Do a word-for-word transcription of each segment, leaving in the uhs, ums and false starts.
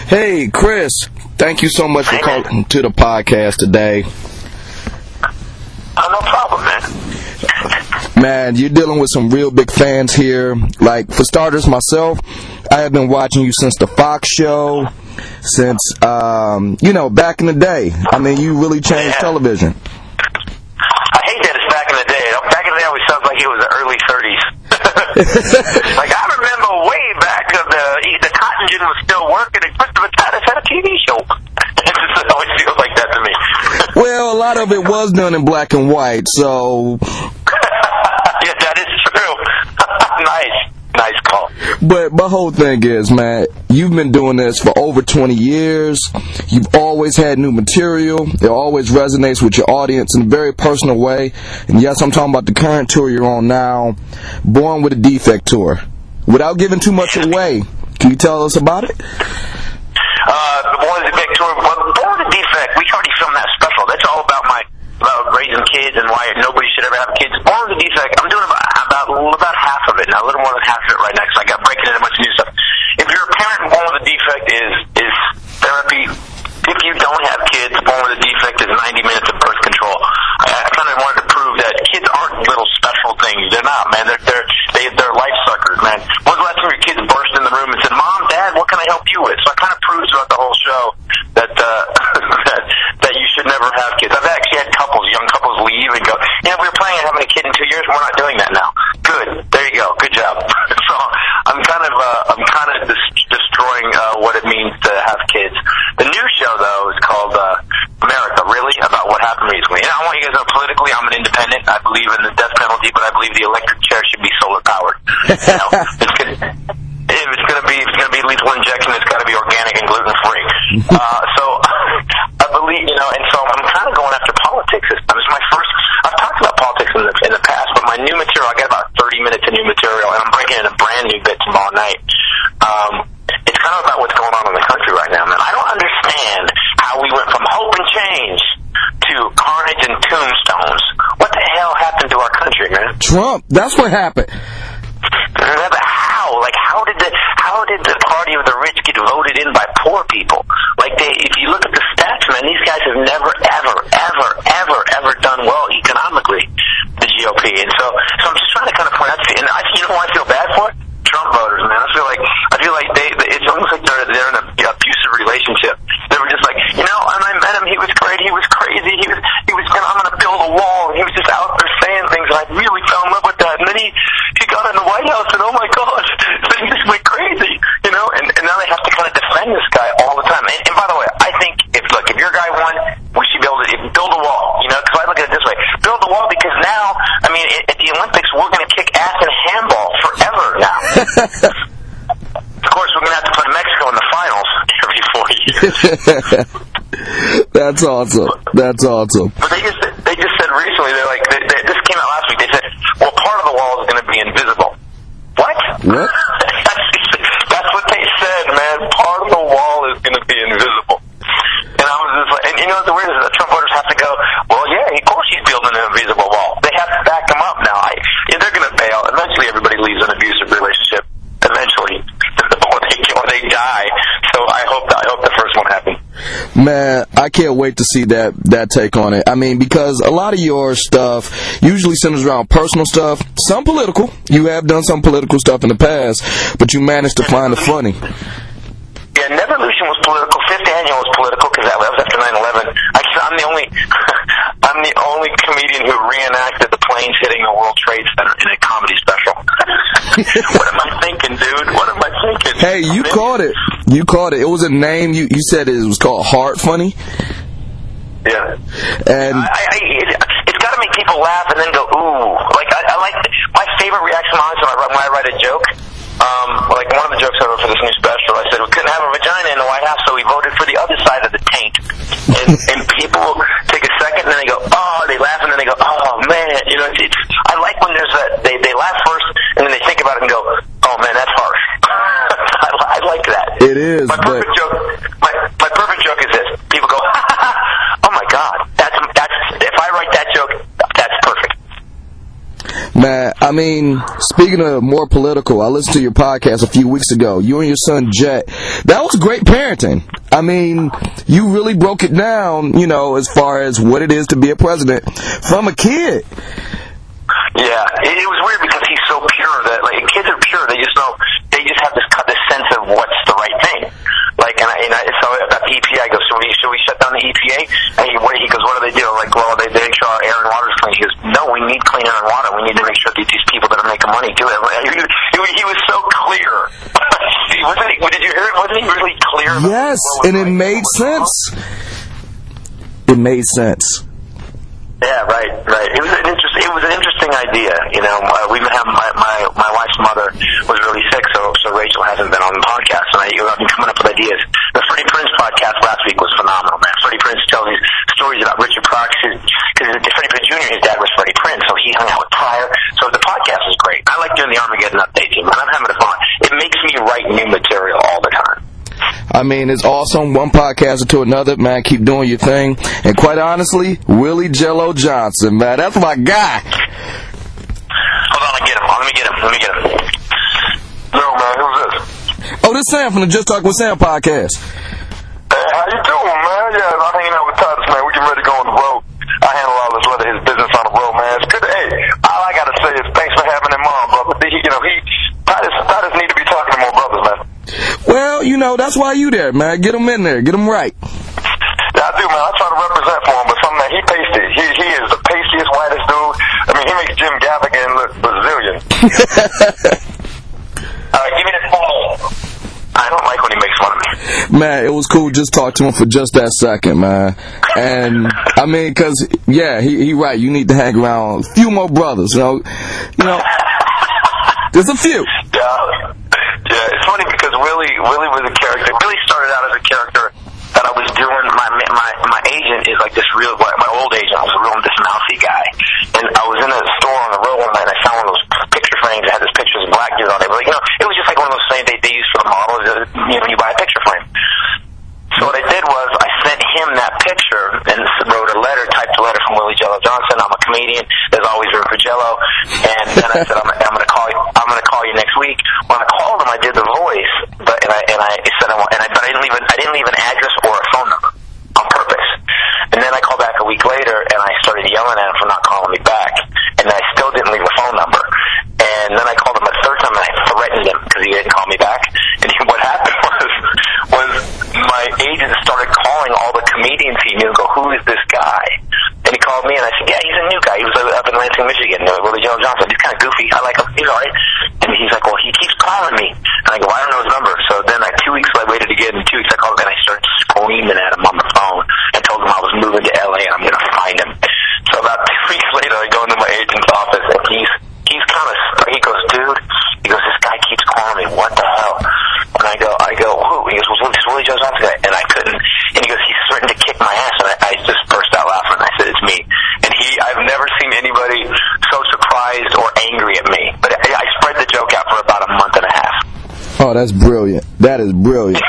Hey, Chris, thank you so much for calling to the podcast today. Oh, no problem, man. Man, you're dealing with some real big fans here. Like, for starters, myself, I have been watching you since the Fox show, since, um, you know, back in the day. I mean, you really changed yeah. television. I hate that it's back in the day. Back in the day, it always sounds like it was the early thirties. Like, I remember way back of the the cotton gin was still working and Christopher Titus had a T V show. It always feels like that to me. Well, a lot of it was done in black and white, so... Yeah, that is true. Nice. Nice call. But my whole thing is, man, you've been doing this for over twenty years. You've always had new material. It always resonates with your audience in a very personal way. And yes, I'm talking about the current tour you're on now, Born with a Defect tour. Without giving too much away, can you tell us about it? Uh, the Born with a Defect tour. Well, Born with a Defect, we already filmed that special. That's all about my about raising kids and why nobody should ever have kids. Born with a Defect, I'm doing about about, about half of it now, a little more than half of it right now, because I got breaking into a bunch of new stuff. If you're a parent, Born with a Defect is is therapy. If you don't have kids, Born with a Defect is ninety minutes of birth control. I, I kind of wanted to prove that kids aren't little special things. They're not, man. They're they're they, they're life suckers, man. When's the last time your kids burst in the room and said, "Mom, Dad, what can I help you with?" So I kind of proved throughout the whole show that uh, that that you should never have kids. I've actually had couples, young couples, leave and go, "Yeah, we were planning on having a kid in two years. We're not doing that now." Good. There you go. Good job. So I'm kind of uh, I'm kind of dis- destroying uh, what it means to have kids. The new show though is called uh, America, really, about what happened recently. And I want you guys to know politically, I'm an independent. I believe in the death penalty, but I believe the electric chair should be solar powered. You know, it's good. If it's gonna be, if it's gonna be lethal injection, it's got to be organic and gluten free. Uh, so I believe, you know, and so I'm kind of going after politics this time. This is my first. I've talked about politics in the in the past, but my new material, I got about thirty minutes of new material, and I'm breaking in a brand new bit tomorrow night. Um, it's kind of about what's going on in the country right now, man. I don't understand how we went from hope and change to carnage and tombstones. What the hell happened to our country, man? Trump. That's what happened. How? Like, how did the how did the party of the rich get voted in by poor people? Like, they, if you look at the stats, man, these guys have never, ever, ever, ever, ever done well economically, the G O P. And so, so I'm just trying to kind of point out to you, and I, you know who I feel bad for? Trump voters, man. I feel like I feel like they. It's almost like they're they're in an abusive relationship. They were just like, you know, and I met him. He was great. He was crazy. He was he was gonna. I'm gonna build a wall. And he was just out there saying things, and I really fell in love with that. And then he he got in the White House, and oh my gosh, he just went crazy, you know. And, and now they have to kind of defend this guy all the time. And, and by the way, I think if look, if your guy won, we should build it. Build a wall, you know. Because I look at it this way: build a wall, because now, I mean, at, at the Olympics, we're gonna kick ass in handball forever now. Of course, we're going to have to play Mexico in the finals every four years. That's awesome. That's awesome. But they just they just said recently, they're like, they, they, this came out last week, they said, well, part of the wall is going to be invisible. What? What? that's, that's what they said, man. Part of the wall is going to be invisible. And I was just like, and you know what the weird is? The Trump voters have to go, well, yeah, of course he's building an invisible wall. They have to back him up now. I, yeah, they're going to bail. Eventually, everybody leaves an abusive relationship. Eventually, or they, or they die. So I hope I hope the first one happens. Man, I can't wait to see that that take on it. I mean, because a lot of your stuff usually centers around personal stuff, some political. You have done some political stuff in the past, but you managed to find the funny. Yeah, Nevolution was political. Fifth Annual was political because that was after nine eleven. I'm the only I'm the only comedian who reenacted the planes hitting the World Trade Center in a comedy special. What am I thinking, dude? What am I thinking? Hey, you I'm caught it. You caught it. It was a name. You you said it was called Hard Funny. Yeah. And I, I, it, it's got to make people laugh and then go ooh. Like I, I like my favorite reaction honestly when I write, when I write a joke. Um, like one of the jokes I wrote for this new special, I said we couldn't have a vagina in the White House, so we voted for the other side of the taint. And, and people take a second, and then they go, oh, they laugh, and then they go, oh man, you know. It's, it's, I like when there's that they they laugh first, and then they think about it and go, oh man, that's harsh. I, I like that. It is. My perfect but... joke. My my perfect joke is this: people go, oh my god, that's that's. If I write that joke, that's perfect. Man, I mean, speaking of more political, I listened to your podcast a few weeks ago. You and your son Jet that was great parenting. I mean, you really broke it down, you know, as far as what it is to be a president from a kid. Yeah, it, it was weird because he's so pure that, like, kids are pure. They just know, they just have this this sense of what's the right thing. Like, and I, and I so about the E P A, I go, so we, should we shut down the E P A? And he, what, he goes, what do they do? I'm like, well, they, they make sure our air and water is clean. He goes, no, we need clean air and water. We need to make sure that these people that are making money do it. He, he, he was so clear. Wasn't he, did you hear it? Wasn't he really clear? Yes, and it made sense. It made sense. Yeah, right, right. It was an interesting. It was an interesting idea. You know, uh, we've been having my, my my wife's mother was really sick, so so Rachel hasn't been on the podcast, and I, I've been coming up with ideas. The Freddie Prinze podcast last week was phenomenal, man. Freddie Prinze tells these stories about Richard Pryor, because Freddie Prinze Junior, his dad was Freddie Prinze, so he hung out with Pryor. So the podcast is great. I like doing the Armageddon update team, and I'm having fun. It makes me write new material all the time. I mean, it's awesome. One podcaster to another, man. Keep doing your thing. And quite honestly, Willie Jello Johnson, man, that's my guy. Hold on, let me get him. Let me get him. Let me get him. Yo, man, who's this? Oh, this is Sam from the Just Talk with Sam podcast. Hey, how you doing, man? Yeah, I'm hanging out with Titus, man. We getting ready to go on the road. I handle all this leather, his business on the road, man. It's good. Hey, all I gotta say is thanks for having him on, brother. He, you know, he Titus, Titus need to be talking to more brothers, man. Well, you know, that's why you there, man. Get them in there. Get them right. Yeah, I do, man. I try to represent for him, but some man, he pasty. He he is the pastiest, whitest dude. I mean, he makes Jim Gaffigan look Brazilian. All right, give me the phone. I don't like when he makes fun of me. Man, it was cool just talk to him for just that second, man. And, I mean, because, yeah, he he right. You need to hang around a few more brothers, you know. You know, there's a few. Yeah. Yeah, it's funny because Willie Willie was a character. Willie started out as a character that I was doing. My my my agent is like this real. My old agent was a real this mouthy guy, and I was in a store on the road one night. And I found one of those picture frames that had this pictures of black dudes on it. But like, you know, it was just like one of those things they they use for the models. You know, when you buy a picture frame. So what I did was I sent him that picture and wrote a letter, typed a letter from Willie Jello Johnson. I'm a comedian. There's always room for Jello. And then I said, I'm, I'm going to call you. I'm going to call you next week. When I called him, I did the voice, but and I and I said, I want, and I, but I didn't leave an, I didn't leave an address or a phone number on purpose. And then I called back a week later, and I started yelling at him for not calling me back. And I still didn't leave a phone number. And then I called him a third time, and I threatened him because he didn't call me back. And he, what happened was, was my agent started calling all the comedians he knew. Go, who is this guy? And he called me, and I said, yeah, he's a new guy. He was up in Lansing, Michigan. Willie Jello Johnson. He's kind of goofy. I like him. He's all right. And he's like, well, he keeps calling me. And I go, I don't know his number. So then, like two weeks, I waited again. And two weeks, I called him, and I started screaming at him on the phone and told him I was moving to L A and I'm going to find him. So about two weeks later, I go into my agent's office, and he's he's kind of he goes, dude. He goes, this guy keeps calling me. What the hell? And I go, I go, who? He goes, well, this Willie Jello Johnson guy. And I couldn't. And he goes, he's threatened to kick my ass. And I, I just burst out laughing. I said, it's me. And he, I've never seen anybody so surprised or angry at me. But I, I spread the joke out for about a month and a half. Oh, that's brilliant. That is brilliant.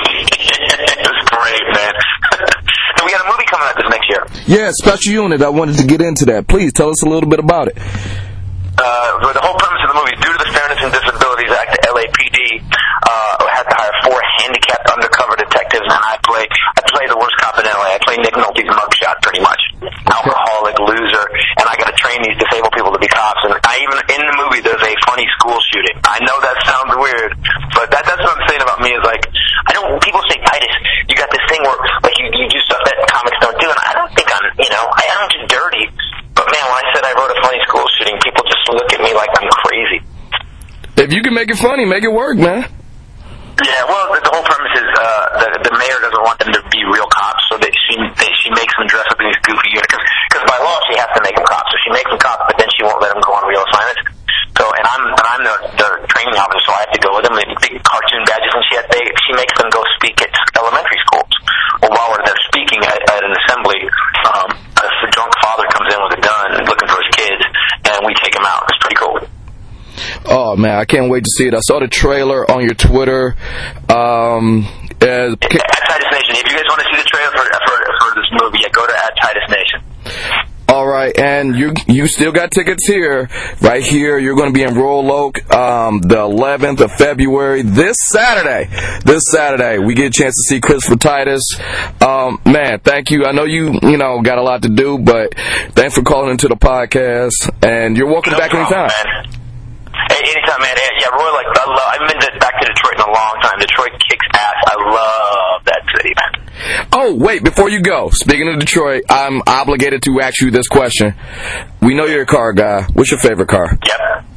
It was great, man. And we got a movie coming out this next year. Yeah, Special Unit. I wanted to get into that. Please tell us a little bit about it. Uh, the whole premise of the movie, due to the Fairness and Disabilities Act, the L A P D uh, had to hire four handicapped undercover detectives, and I play I play the worst cop in L A. I play Nick Nolte's mugshot, pretty much. Alcoholic, loser, and I got to train these disabled people to be cops. And I even, in the movie, there's a funny school shooting. I know that sounds weird, but that, that's what I'm saying about me is like, I don't, people say, Titus, you got this thing where, like, you, you do stuff that comics don't do, and I don't think I'm, you know, I, I don't do dirty. But man, when I said I wrote a funny school shooting, people just look at me like I'm crazy. If you can make it funny, make it work, man. Yeah, well, the, the whole premise is uh, the, the mayor doesn't want them to be real cops, so that she they, she makes them dress up in these goofy units. Because by law, she has to make them cops. So she makes them cops, but then she won't let them go on real assignments. So, and I'm and I'm the, the training officer, so I have to go with them. They big cartoon badges, and she had, they, she makes them go speak at elementary schools. Well, while they're speaking at, at an assembly, um, a drunk father comes in with a gun looking for his kids, and we take him out. It's pretty cool. Oh, man, I can't wait to see it. I saw the trailer on your Twitter. Um, uh, at Titus Nation. If you guys want to see the trailer for, for, for this movie, yeah, go to at Titus Nation. All right, and you you still got tickets here, right here. You're going to be in Royal Oak um, the eleventh of February, this Saturday. This Saturday, we get a chance to see Christopher Titus. Um, man, thank you. I know you you know got a lot to do, but thanks for calling into the podcast, and you're welcome no back problem, anytime. Man. Hey, anytime, man. Yeah, Royal Oak. I love. I haven't been to, back to Detroit in a long time. Detroit kicks ass. I love that city, man. Oh, wait, before you go, speaking of Detroit, I'm obligated to ask you this question. We know you're a car guy. What's your favorite car? Yep.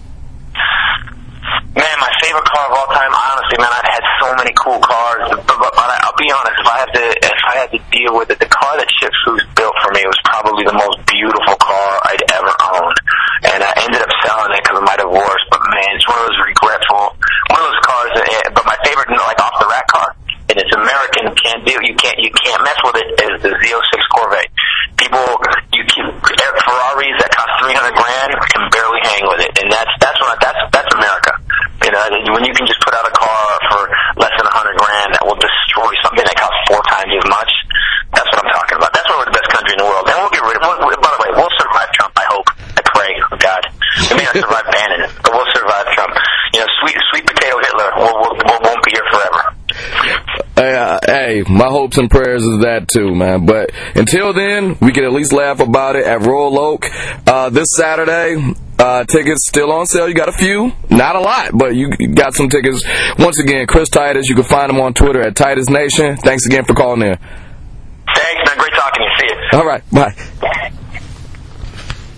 Man, my favorite car of all time, honestly, man, I've had so many cool cars, but, but, but I'll be honest, if I had to if I had to deal with it, the car that Chip Foose built for me was probably the most beautiful car I'd ever owned. And I ended up selling it because of my divorce, but man, it's one of those regretful, one of those cars, that, but my favorite, like, off-the-rack car, and it's American, can't do, you can't, you can't mess with it, is the Z oh six Corvette. People, you can, Ferraris that cost three hundred grand can barely hang with it, and that's, that's what, that's, that's America. You know, when you can just put out a car for less than a hundred grand that will destroy something that costs four times as much, that's what I'm talking about. That's why we're the best country in the world. And we'll get rid of, we'll, by the way, we'll survive Trump, I hope. I pray, oh God. We may not survive Bannon, but we'll survive Trump. You know, sweet, sweet potato Hitler, we'll, we'll, we'll, won't be here forever. Hey, uh, hey, my hopes and prayers is that too, man. But until then, we can at least laugh about it at Royal Oak uh, this Saturday. Uh, tickets still on sale. You got a few, not a lot, but you got some tickets. Once again, Chris Titus. You can find him on Twitter at Titus Nation. Thanks again for calling in. Thanks, man. Great talking to you. See you. All right, bye.